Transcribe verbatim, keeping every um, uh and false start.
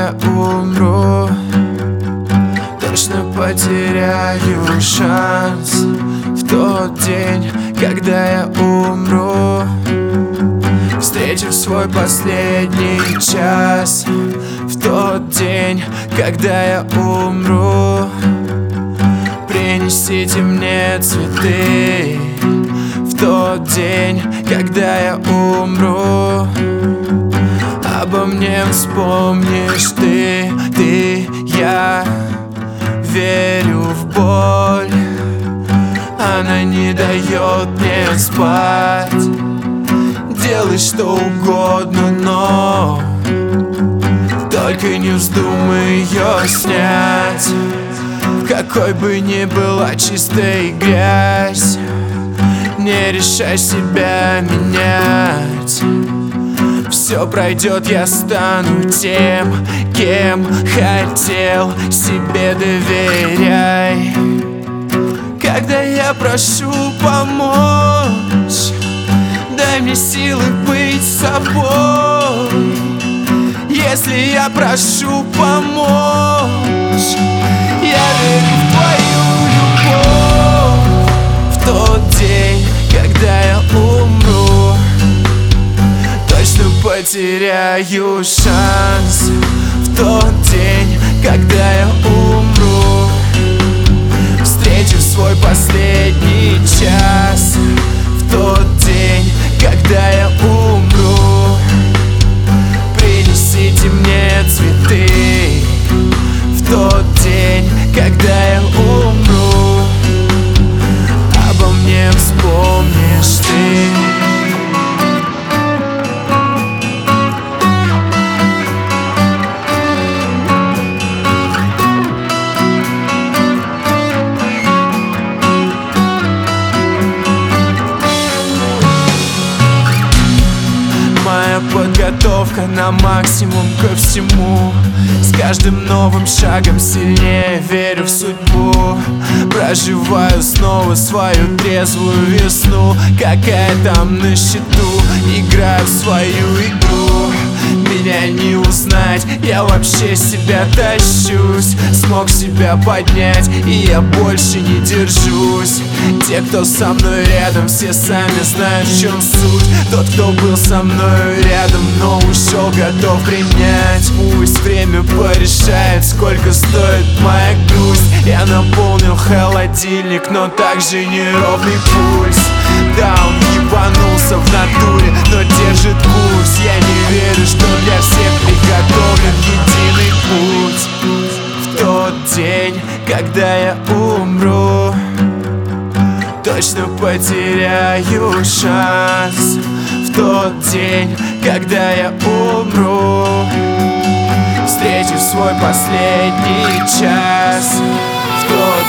я умру, точно потеряю шанс. В тот день, когда я умру, встречу свой последний час. В тот день, когда я умру, принесите мне цветы. В тот день, когда я умру, обо мне вспомнишь ты. Ты, я верю в боль, она не дает мне спать. Делай что угодно, но только не вздумай ее снять. Какой бы ни была чистой грязь, не решай себя менять. Все пройдет, я стану тем, кем хотел. Себе доверяй. Когда я прошу помочь, дай мне силы быть собой. Если я прошу помочь, я верю в твою любовь. В тот день, когда я умру, точно потеряю шанс. В тот день, когда я умру, встречу свой последний час. В тот день, когда я умру, принесите мне цветы. В тот день, когда я умру, обо мне вспомнишь ты. Подготовка на максимум ко всему. С каждым новым шагом сильнее верю в судьбу. Проживаю снова свою трезвую весну. Какая там на счету, играю в свою игру. Меня не узнать, я вообще себя тащусь. Смог себя поднять, и я больше не держусь. Те, кто со мной рядом, все сами знают, в чем суть. Тот, кто был со мной рядом, но ушел, готов принять. Пусть время порешает, сколько стоит моя грусть. Я наполнил холодильник, но также неровный пульс. Да, он ебанулся в натуре, но держит курс. Я не верю, что для всех приготовлен единый путь. В тот день, когда я умру, точно потеряю шанс. В тот день, когда я умру, встречу свой последний час. В тот